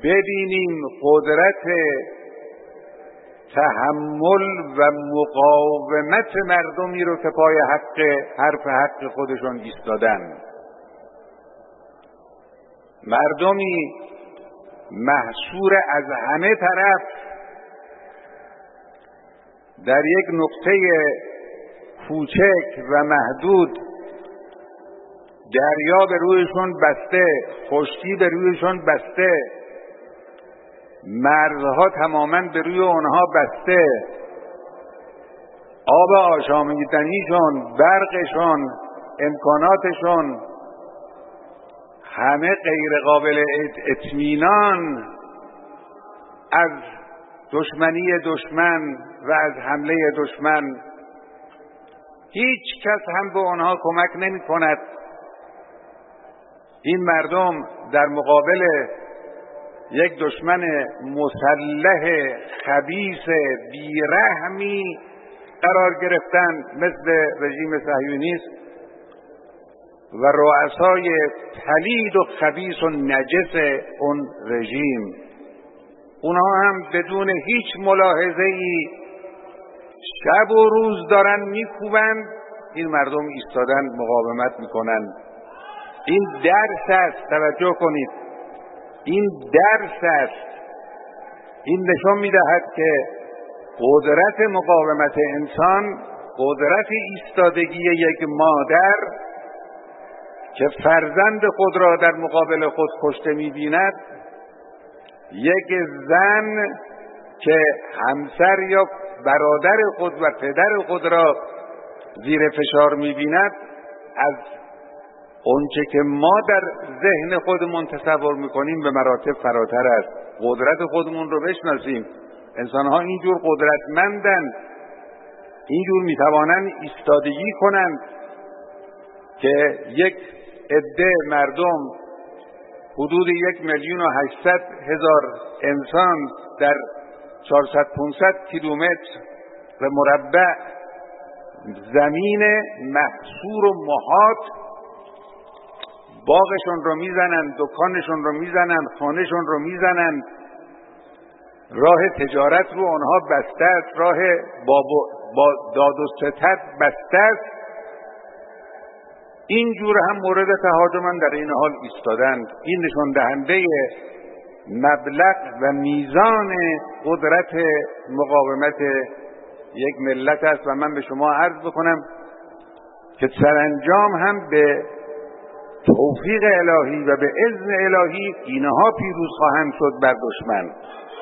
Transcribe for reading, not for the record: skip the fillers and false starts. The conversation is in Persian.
ببینیم قدرت تحمل و مقاومت مردمی رو که پای حرف حق خودشون ایستادن. مردمی محصور از همه طرف در یک نقطه کوچک و محدود، دریا به رویشون بسته، خشکی به رویشون بسته، مرزها تماما به روی اونها بسته، آب آشامیدنیشون، برقشون، امکاناتشون همه غیر قابل اطمینان از دشمنی دشمن و از حمله دشمن. هیچ کس هم به آنها کمک نمی کند. این مردم در مقابل یک دشمن مسلح خبیث بیرحمی قرار گرفتن مثل رژیم صهیونیست و رؤسای پلید و خبیث و نجس اون رژیم. اونها هم بدون هیچ ملاحظه‌ای شب و روز دارن میکوبن، این مردم ایستادن مقاومت میکنن. این درس است، توجه کنید، این درس است. این نشان میدهد که قدرت مقاومت انسان، قدرت ایستادگی یک مادر که فرزند خود را در مقابل خود کشته می‌بیند، یک زن که همسر یا برادر خود و پدر خود را زیر فشار می‌بیند، از اونچه که ما در ذهن خودمون تصور می‌کنیم به مراتب فراتر است. قدرت خودمون رو بشناسیم. انسان‌ها اینجور قدرتمندند، اینجور می‌توانند ایستادگی کنند که یک عده مردم، حدود 1,800,000 انسان در 400-500 کیلومتر مربع زمین محصور و محاط، باغشون رو میزنن، دکانشون رو میزنن، خانهشون رو میزنن، راه تجارت رو آنها بسته است، راه با داد و ستد بسته است. اینجور هم مورد تهاجم در این حال ایستادند. این نشان دهنده مبلغ و میزان قدرت مقاومت یک ملت است و من به شما عرض بکنم که سرانجام هم به توفیق الهی و به اذن الهی اینها پیروز خواهند شد بر دشمن.